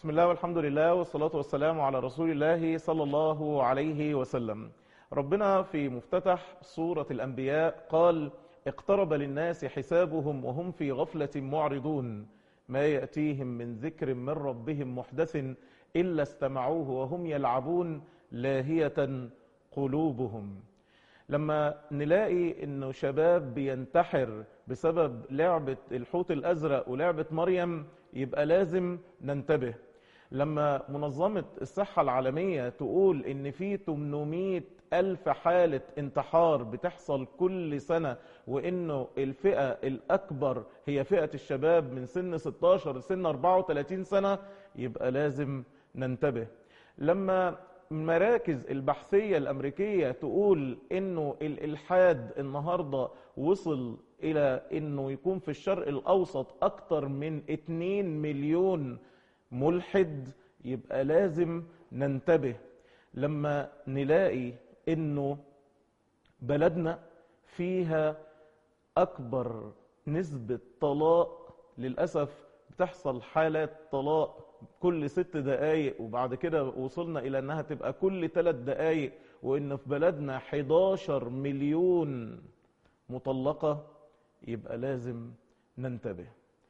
بسم الله والحمد لله والصلاة والسلام على رسول الله صلى الله عليه وسلم. ربنا في مفتتح سورة الأنبياء قال: اقترب للناس حسابهم وهم في غفلة معرضون، ما يأتيهم من ذكر من ربهم محدث إلا استمعوه وهم يلعبون لاهية قلوبهم. لما نلاقي انه شباب بينتحر بسبب لعبة الحوت الازرق ولعبة مريم، يبقى لازم ننتبه. لما منظمة الصحة العالمية تقول ان في 800 ألف حالة انتحار بتحصل كل سنة، وانه الفئة الاكبر هي فئة الشباب من سن 16 لسن 34 سنة، يبقى لازم ننتبه. لما المراكز البحثية الأمريكية تقول إنه الإلحاد النهاردة وصل إلى إنه يكون في الشرق الأوسط أكتر من 2 مليون ملحد، يبقى لازم ننتبه. لما نلاقي إنه بلدنا فيها أكبر نسبة طلاق، للأسف بتحصل حالات طلاق كل 6 دقايق، وبعد كده وصلنا إلى أنها تبقى كل 3 دقايق، وإن في بلدنا 11 مليون مطلقة، يبقى لازم ننتبه.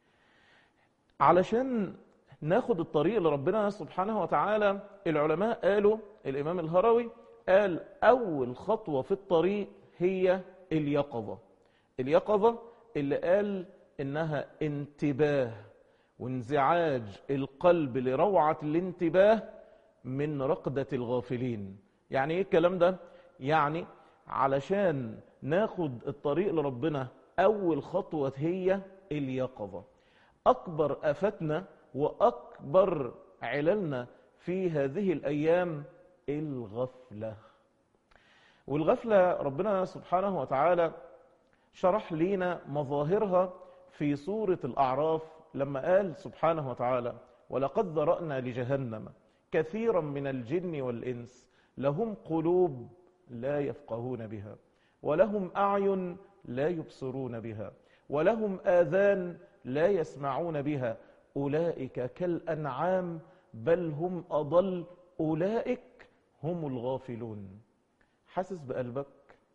علشان ناخد الطريق لربنا سبحانه وتعالى، العلماء قالوا، الإمام الهروي قال: أول خطوة في الطريق هي اليقظة. اليقظة اللي قال إنها انتباه وانزعاج القلب لروعة الانتباه من رقدة الغافلين. يعني ايه الكلام ده؟ يعني علشان ناخد الطريق لربنا اول خطوة هي اليقظة. اكبر افاتنا واكبر عللنا في هذه الايام الغفلة. والغفلة ربنا سبحانه وتعالى شرح لينا مظاهرها في سورة الأعراف لما قال سبحانه وتعالى: ولقد ذرأنا لجهنم كثيرا من الجن والإنس لهم قلوب لا يفقهون بها ولهم أعين لا يبصرون بها ولهم آذان لا يسمعون بها أولئك كالأنعام بل هم أضل أولئك هم الغافلون. حاسس بقلبك؟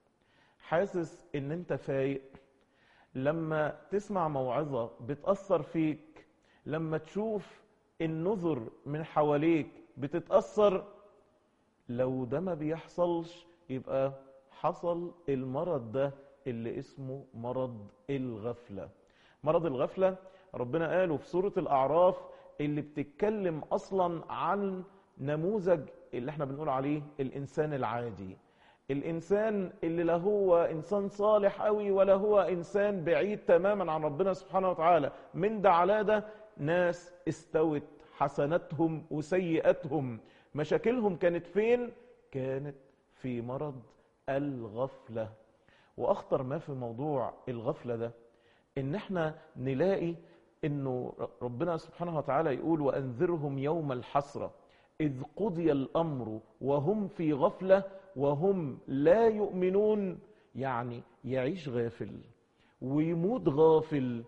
حاسس ان انت فايق؟ لما تسمع موعظة بتأثر فيك؟ لما تشوف النذر من حواليك بتتأثر؟ لو ده ما بيحصلش، يبقى حصل المرض ده اللي اسمه مرض الغفلة. مرض الغفلة ربنا قاله في سورة الأعراف، اللي بتتكلم أصلا عن نموذج اللي احنا بنقول عليه الإنسان العادي. الإنسان اللي لا هو إنسان صالح قوي ولا هو إنسان بعيد تماما عن ربنا سبحانه وتعالى. من ده على ده ناس استوت حسناتهم وسيئاتهم. مشاكلهم كانت فين؟ كانت في مرض الغفلة. وأخطر ما في موضوع الغفلة ده إن احنا نلاقي إنه ربنا سبحانه وتعالى يقول: وأنذرهم يوم الحسرة إذ قضي الأمر وهم في غفلة وهم لا يؤمنون. يعني يعيش غافل ويموت غافل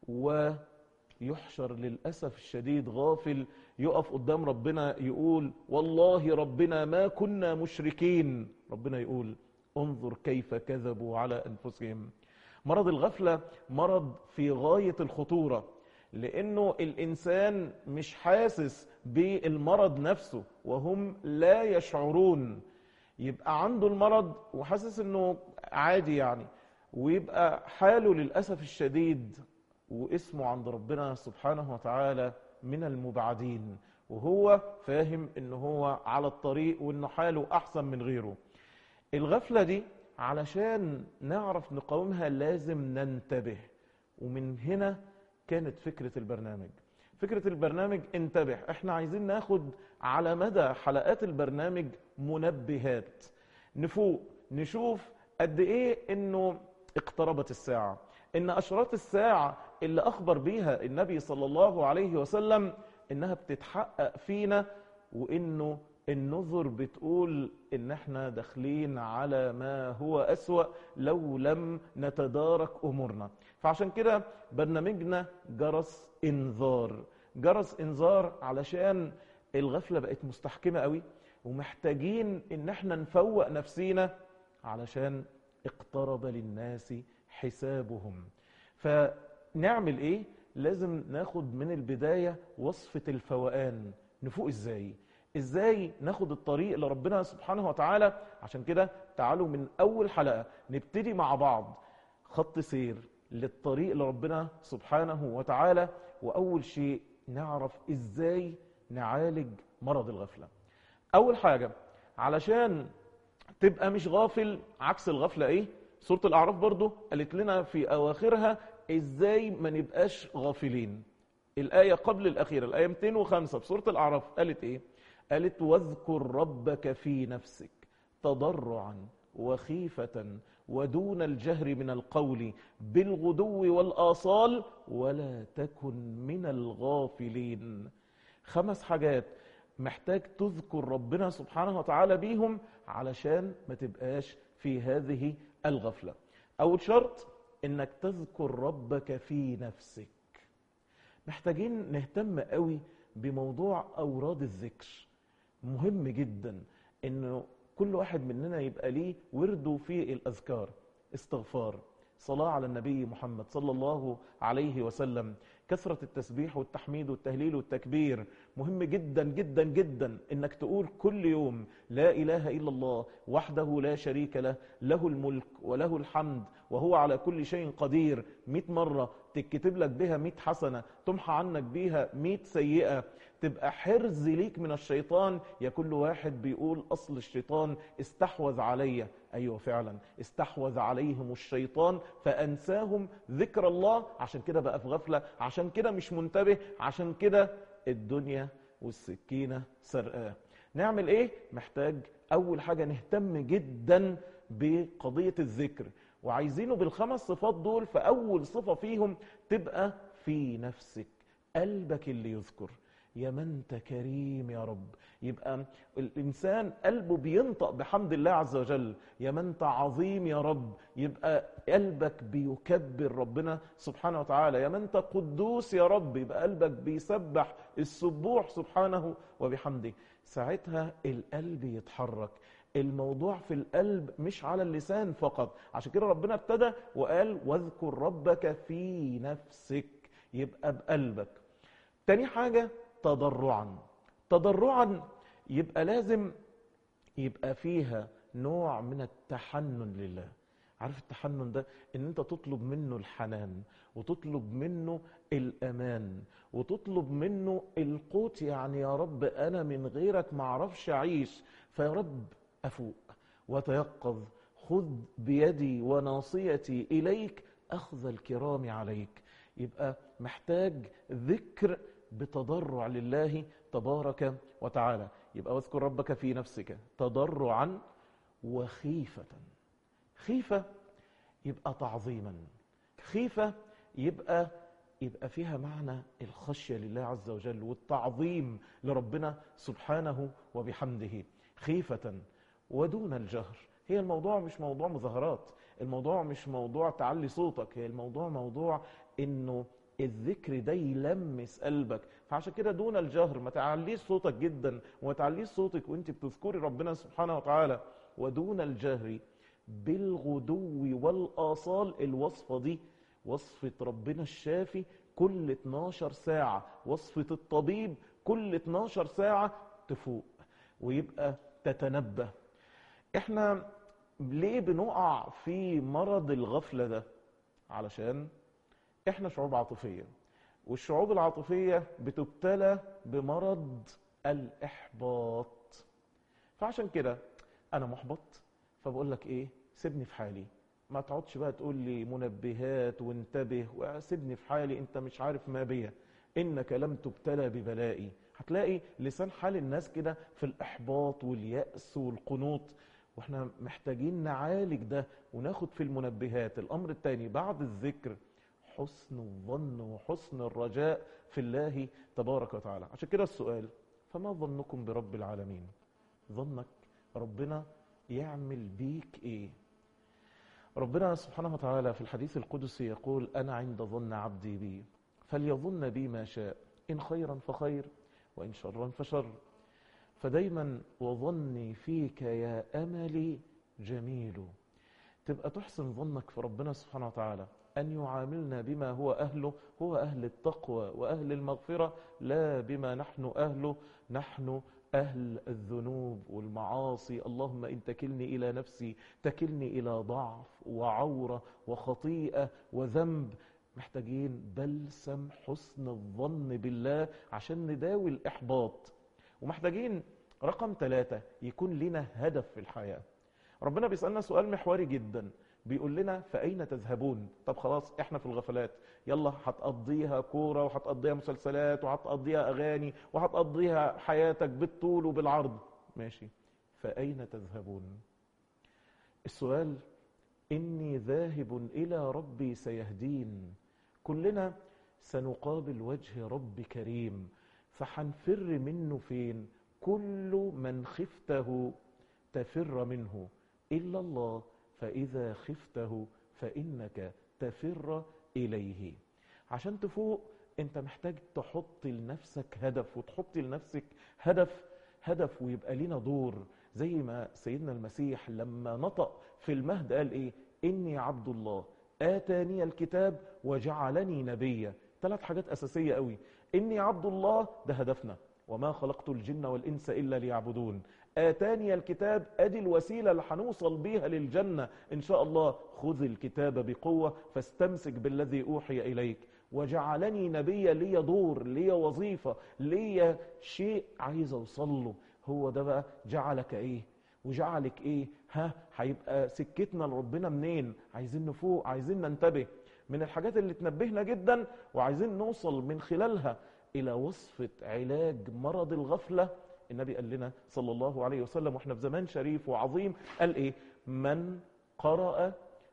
ويحشر للأسف الشديد غافل، يقف قدام ربنا يقول: والله ربنا ما كنا مشركين. ربنا يقول: انظر كيف كذبوا على أنفسهم. مرض الغفلة مرض في غاية الخطورة، لأنه الإنسان مش حاسس بالمرض نفسه وهم لا يشعرون. يبقى عنده المرض وحاسس انه عادي يعني، ويبقى حاله للأسف الشديد واسمه عند ربنا سبحانه وتعالى من المبعدين، وهو فاهم انه هو على الطريق وانه حاله احسن من غيره. الغفلة دي علشان نعرف نقاومها لازم ننتبه. ومن هنا كانت فكرة البرنامج. فكرة البرنامج انتبه. احنا عايزين ناخد على مدى حلقات البرنامج منبهات، نفوق نشوف قد ايه انه اقتربت الساعة، ان اشراط الساعة اللي اخبر بيها النبي صلى الله عليه وسلم انها بتتحقق فينا، وانه النذر بتقول ان احنا داخلين على ما هو اسوأ لو لم نتدارك امورنا. فعشان كده برنامجنا جرس انذار، جرس انذار علشان الغفلة بقت مستحكمة قوي، ومحتاجين ان احنا نفوق نفسينا علشان اقترب للناس حسابهم. فنعمل ايه؟ لازم ناخد من البداية وصفة الفوقان. نفوق ازاي ناخد الطريق لربنا سبحانه وتعالى؟ عشان كده تعالوا من اول حلقة نبتدي مع بعض خط سير للطريق لربنا سبحانه وتعالى. واول شيء نعرف ازاي نعالج مرض الغفلة. اول حاجة علشان تبقى مش غافل، عكس الغفلة ايه؟ سورة الاعراف برضو قالت لنا في اواخرها ازاي ما نبقاش غافلين. الآية قبل الأخيرة، الآية 205 بسورة الأعراف، قالت إيه؟ قالت واذكر ربك في نفسك تضرعا وخيفة ودون الجهر من القول بالغدو والآصال ولا تكن من الغافلين. 5 حاجات محتاج تذكر ربنا سبحانه وتعالى بيهم علشان ما تبقاش في هذه الغفلة. أول شرط إنك تذكر ربك في نفسك. محتاجين نهتم قوي بموضوع أوراد الذكر. مهم جدا إنه كل واحد مننا يبقى ليه ورده في الأذكار، استغفار، صلاة على النبي محمد صلى الله عليه وسلم، كثرة التسبيح والتحميد والتهليل والتكبير. مهم جدا جدا جدا إنك تقول كل يوم لا إله إلا الله وحده لا شريك له، له الملك وله الحمد وهو على كل شيء قدير 100 مرة، تكتب لك بها 100 حسنة، تمحى عنك بيها 100 سيئة، تبقى حرز ليك من الشيطان. يا كل واحد بيقول أصل الشيطان استحوذ علي، أيوة فعلا استحوذ عليهم الشيطان فأنساهم ذكر الله. عشان كده بقى في غفلة، عشان كده مش منتبه، عشان كده الدنيا والسكينة سرقاه. نعمل ايه؟ محتاج أول حاجة نهتم جدا بقضية الذكر، وعايزينه ب5 صفات دول. فأول صفة فيهم تبقى في نفسك، قلبك اللي يذكر. يا من انت كريم يا رب، يبقى الإنسان قلبه بينطق بحمد الله عز وجل. يا من انت عظيم يا رب، يبقى قلبك بيكبر ربنا سبحانه وتعالى. يا من انت قدوس يا رب، يبقى قلبك بيسبح السبوح سبحانه وبحمده. ساعتها القلب يتحرك. الموضوع في القلب مش على اللسان فقط. عشان كده ربنا ابتدى وقال واذكر ربك في نفسك، يبقى بقلبك. تاني حاجة تضرعا يبقى لازم يبقى فيها نوع من التحنن لله. عارف التحنن ده؟ ان انت تطلب منه الحنان، وتطلب منه الامان، وتطلب منه القوت. يعني يا رب انا من غيرك ما اعرفش اعيش، فيا رب افوق وتيقظ، خذ بيدي وناصيتي اليك اخذ الكرام عليك. يبقى محتاج ذكر بتضرع لله تبارك وتعالى. يبقى واذكر ربك في نفسك تضرعا وخيفة. خيفة يبقى تعظيما، خيفة يبقى فيها معنى الخشية لله عز وجل والتعظيم لربنا سبحانه وبحمده. خيفة ودون الجهر. هي الموضوع مش موضوع مظاهرات، الموضوع مش موضوع تعلي صوتك، هي الموضوع موضوع انه الذكر ده يلمس قلبك. فعشان كده دون الجهر، ما تعليش صوتك جدا وما تعليش صوتك وانت بتذكري ربنا سبحانه وتعالى. ودون الجهر بالغدو والآصال. الوصفة دي وصفة ربنا الشافي كل 12 ساعة، وصفة الطبيب كل 12 ساعة تفوق ويبقى تتنبه. احنا ليه بنقع في مرض الغفلة ده؟ علشان احنا شعوب عاطفية، والشعوب العاطفية بتبتلى بمرض الإحباط. فعشان كده أنا محبط، فبقول لك إيه؟ سيبني في حالي، ما تقعدش بقى تقول لي منبهات وانتبه، وسيبني في حالي، انت مش عارف ما بيا، إنك لم تبتلى ببلائي. هتلاقي لسان حال الناس كده في الإحباط واليأس والقنوط، واحنا محتاجين نعالج ده وناخد في المنبهات. الأمر الثاني بعد الذكر حسن الظن وحسن الرجاء في الله تبارك وتعالى. عشان كده السؤال، فما ظنكم برب العالمين؟ ظنك ربنا يعمل بيك ايه؟ ربنا سبحانه وتعالى في الحديث القدسي يقول أنا عند ظن عبدي بي فليظن بي ما شاء إن خيرا فخير وإن شرا فشر. فدايما وظني فيك يا أملي جميل. تبقى تحسن ظنك في ربنا سبحانه وتعالى أن يعاملنا بما هو أهله، هو أهل التقوى وأهل المغفرة، لا بما نحن أهله، نحن أهل الذنوب والمعاصي. اللهم إن تكلني إلى نفسي تكلني إلى ضعف وعورة وخطيئة وذنب. محتاجين بلسم حسن الظن بالله عشان نداوي الإحباط. ومحتاجين رقم 3 يكون لنا هدف في الحياة. ربنا بيسألنا سؤال محوري جدا، بيقول لنا فأين تذهبون؟ طب خلاص احنا في الغفلات، يلا هتقضيها كورة وهتقضيها مسلسلات وهتقضيها أغاني وهتقضيها حياتك بالطول وبالعرض، ماشي، فأين تذهبون؟ السؤال إني ذاهب إلى ربي سيهدين. كلنا سنقابل وجه رب كريم، فحنفر منه فين؟ كل من خفته تفر منه إلا الله، فإذا خفته فإنك تفر إليه. عشان تفوق انت محتاج تحط لنفسك هدف، وتحط لنفسك هدف ويبقى لنا دور. زي ما سيدنا المسيح لما نطق في المهد قال ايه؟ إني عبد الله آتاني الكتاب وجعلني نبيا. 3 حاجات أساسية قوي. إني عبد الله ده هدفنا، وما خلقت الجن والإنس إلا ليعبدون. آتاني الكتاب أدي الوسيلة اللي هنوصل بيها للجنة إن شاء الله. خذ الكتاب بقوة فاستمسك بالذي أوحي إليك. وجعلني نبيا، لي دور، لي وظيفة، لي شيء عايز أوصل له. هو ده بقى جعلك إيه وجعلك إيه. هيبقى سكتنا لربنا منين؟ عايزين نفوق، عايزين ننتبه. من الحاجات اللي تنبهنا جدا وعايزين نوصل من خلالها إلى وصفة علاج مرض الغفلة. النبي قال لنا صلى الله عليه وسلم واحنا في زمان شريف وعظيم، قال ايه؟ من قرأ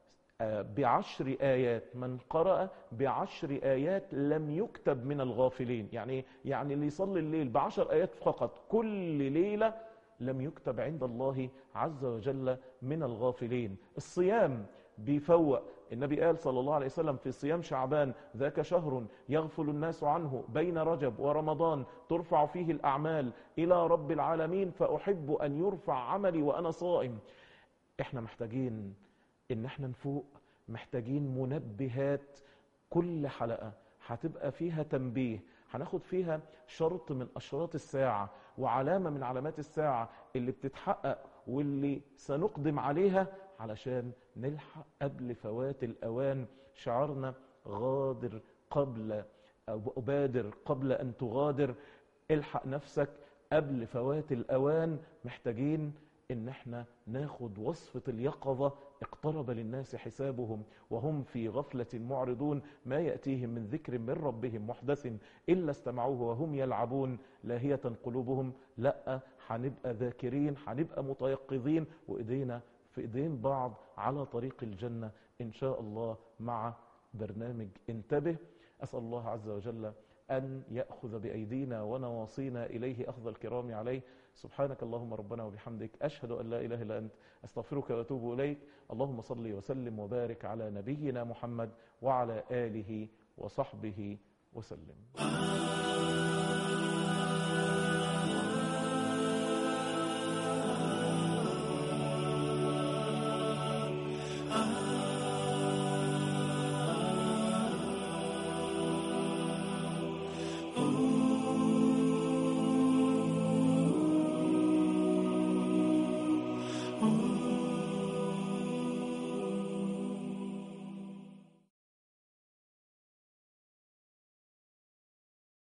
ب10 آيات، من قرأ ب10 آيات لم يكتب من الغافلين. يعني اللي يصلي الليل ب10 آيات فقط كل ليلة لم يكتب عند الله عز وجل من الغافلين. الصيام بيفوق. النبي قال صلى الله عليه وسلم في صيام شعبان: ذاك شهر يغفل الناس عنه بين رجب ورمضان ترفع فيه الأعمال إلى رب العالمين فأحب أن يرفع عملي وأنا صائم. احنا محتاجين ان احنا نفوق، محتاجين منبهات. كل حلقة هتبقى فيها تنبيه، هناخد فيها شرط من أشراط الساعة وعلامة من علامات الساعة اللي بتتحقق واللي سنقدم عليها علشان نلحق قبل فوات الأوان. شعارنا غادر قبل أو بادر قبل أن تغادر. الحق نفسك قبل فوات الأوان. محتاجين ان احنا ناخد وصفة اليقظة. اقترب للناس حسابهم وهم في غفلة معرضون، ما يأتيهم من ذكر من ربهم محدث إلا استمعوه وهم يلعبون لاهية قلوبهم. لا، هنبقى ذاكرين، هنبقى متيقظين، وإيدينا في إيدين بعض على طريق الجنة إن شاء الله مع برنامج انتبه. أسأل الله عز وجل أن يأخذ بأيدينا ونواصينا إليه أخذ الكرام عليه. سبحانك اللهم ربنا وبحمدك، أشهد أن لا إله إلا أنت، أستغفرك وأتوب إليك. اللهم صل وسلم وبارك على نبينا محمد وعلى آله وصحبه وسلم.